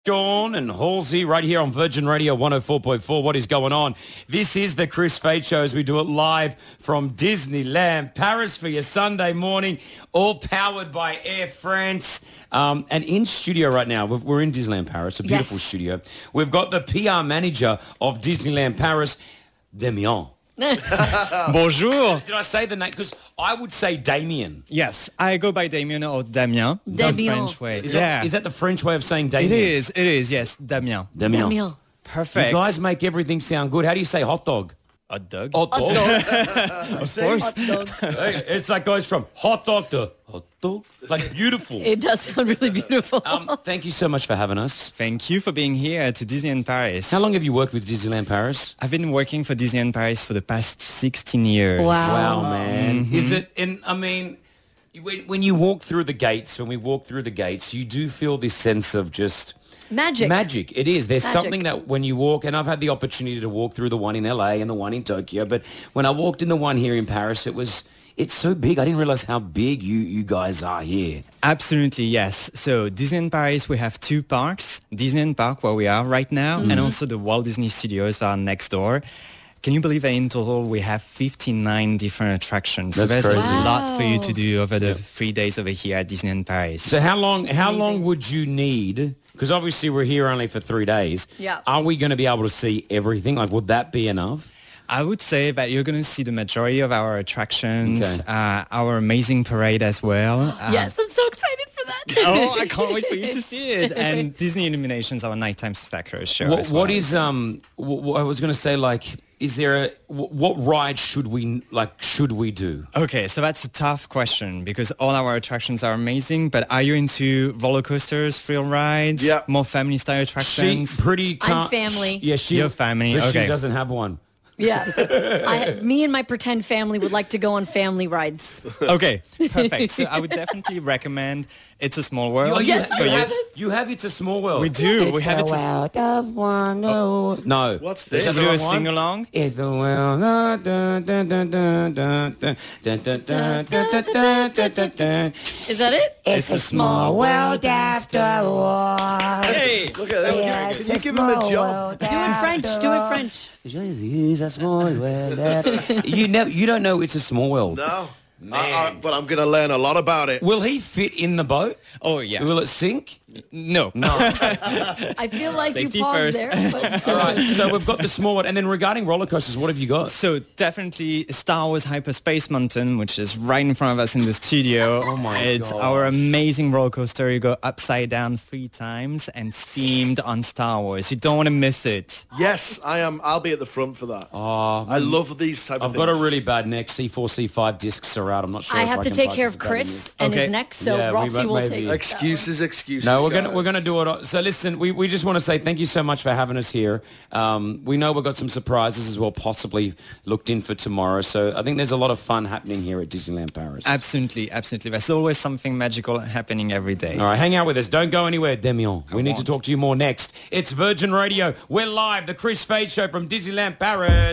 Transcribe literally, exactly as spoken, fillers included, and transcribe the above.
Sean and Halsey right here on Virgin Radio one oh four point four. What is going on? This is the Chris Fade Show as we do it live from Disneyland Paris for your Sunday morning, all powered by Air France. Um, and in studio right now, we're- we're in Disneyland Paris, a beautiful Yes. studio. We've got the P R manager of Disneyland Paris, Damien. Bonjour. Did I say the name? Because I would say Damien. Yes, I go by Damien or Damien, the Damien. French way. Is, yeah, that, is that the French way of saying it Damien? is. It is. Yes, Damien. Damien. Damien. Perfect. You guys make everything sound good. How do you say hot dog? a dog. Hot dog. of course. Hey, it's like goes from hot dog to hot dog. Like beautiful. It does sound really beautiful. Um, thank you so much for having us. Thank you for being here to Disneyland Paris. How long have you worked with Disneyland Paris? I've been working for Disneyland Paris for the past sixteen years. Wow. Wow, man. Is it, and I mean, when, when you walk through the gates, when we walk through the gates, you do feel this sense of just... Magic. Magic. It is. There's Magic. something that when you walk, and I've had the opportunity to walk through the one in L A and the one in Tokyo, but when I walked in the one here in Paris, it was, it's so big. I didn't realize how big you, you guys are here. Absolutely, yes. So Disneyland Paris, we have two parks. Disneyland Park, where we are right now, and also the Walt Disney Studios are next door. Can you believe that in total we have fifty-nine different attractions? That's so there's crazy. a lot for you Wow. to do over the three days over here at Disneyland Paris. So how long, how amazing. long would you need? Because obviously we're here only for three days. Yeah. Are we going to be able to see everything? Like, would that be enough? I would say that you're going to see the majority of our attractions, Okay. uh, our amazing parade as well. Uh, Yes, I'm so excited for that. Oh, I can't wait for you to see it. And Disney Illuminations, our nighttime spectacular show What, as well. what is um? What, what I was going to say, like, is there a wh- what ride should we like? Should we do? Okay, so that's a tough question because all our attractions are amazing, but are you into roller coasters, thrill rides, Yeah. more family style She attractions? pretty. I'm Can't, family. Yeah, she. You're family, But she okay. doesn't have one. Yeah. I, me and my pretend family would like to go on family rides. Okay, perfect. So I would definitely recommend It's a Small World. Oh, you, Yes, you I have, have it. you have It's a Small World. We do. We have It's a world of wonder. No. What's Is this? that the Do a wrong one? sing along. It's the world. Dun, dun, dun, dun, dun, dun, dun, dun, dun, dun, dun, dun, dun, dun, dun. Is that it? It's a small world after all. Hey, Look at that. Can you give him a job? Do it French. Do it French. It's a small world. after- You never. You don't know It's a Small World. No. I, I, but I'm going to learn a lot about it. Will he fit in the boat? oh yeah. Will it sink? No. No. I feel like Safety you paused first. there. But All right. So we've got the small one, and then regarding roller coasters, what have you got? So definitely Star Wars Hyperspace Mountain, which is right in front of us in the studio. Oh my It's God. our amazing roller coaster. You go upside down three times and themed on Star Wars. You don't want to miss it. Yes, I am. I'll be at the front for that. Oh, I love these type I've of got a things. really bad neck. C four, C five discs are out. I'm not sure. I if have to can take care of participate in Chris this. and Okay. his neck, so Yeah, we Rossi might will maybe- take that one. Excuses, excuses. No, we're gonna guys. we're gonna do it. all- So listen, we, we just want to say thank you so much for having us here. Um, we know we've got some surprises as well, possibly looked in for tomorrow. So I think there's a lot of fun happening here at Disneyland Paris. Absolutely, absolutely. There's always something magical happening every day. All right, hang out with us. Don't go anywhere, Damien. We need to won't. talk to you more next. It's Virgin Radio. We're live, the Chris Fade Show from Disneyland Paris.